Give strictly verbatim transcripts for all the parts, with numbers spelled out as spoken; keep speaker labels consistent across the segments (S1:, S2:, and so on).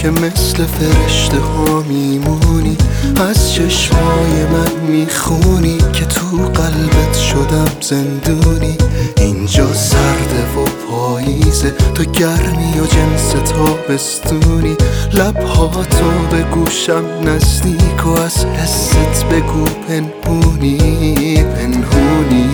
S1: که مثل فرشته ها میمونی، از چشمای من میخونی که تو قلبت شدم زندونی. اینجا سرده و پاییزه، تو گرمی و جنس تابستونی. لبهاتو به گوشم نزدیک و از حست بگو پنهونی پنهونی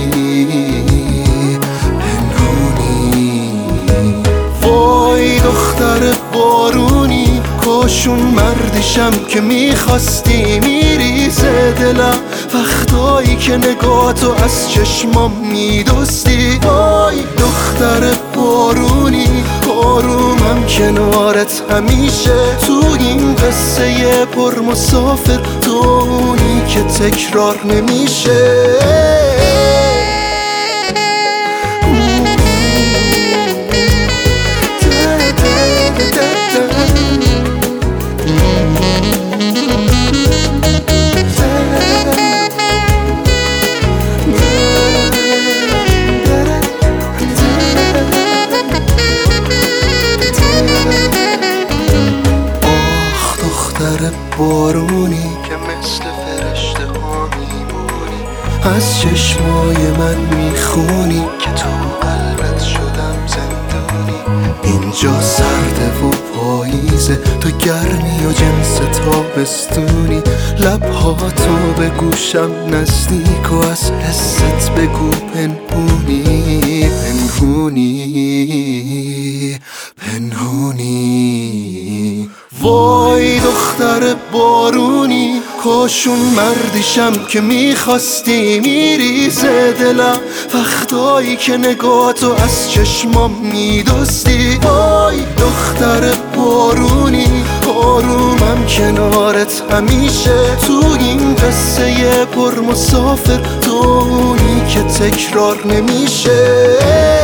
S1: پنهونی. وای دختر بارونی، کاشون مردشم که میخواستی. میریزه دلم وقتایی که نگاهتو از چشمام میدوستی. وای دختر بارونی، آرومم کنارت همیشه. تو این قصه پر مسافر، تو اونی که تکرار نمیشه. دختر بارونی که مثل فرشته ها میمونی، از چشمای من میخونی که تو قلبت شدم زندونی. اینجا سرده و پاییزه، تو گرمی و جنس تابستونی. لبهاتو به گوشم نزدیک و از حست بگو پنهونی پنهونی پنهونی. وای دختر بارونی، کاشون مردشم که میخواستی. میریزه دلم وقتایی که نگاهتو از چشمام میدوستی. وای دختر بارونی، آرومم کنارت همیشه. تو این قصه پر مسافر، تو اونی که تکرار نمیشه.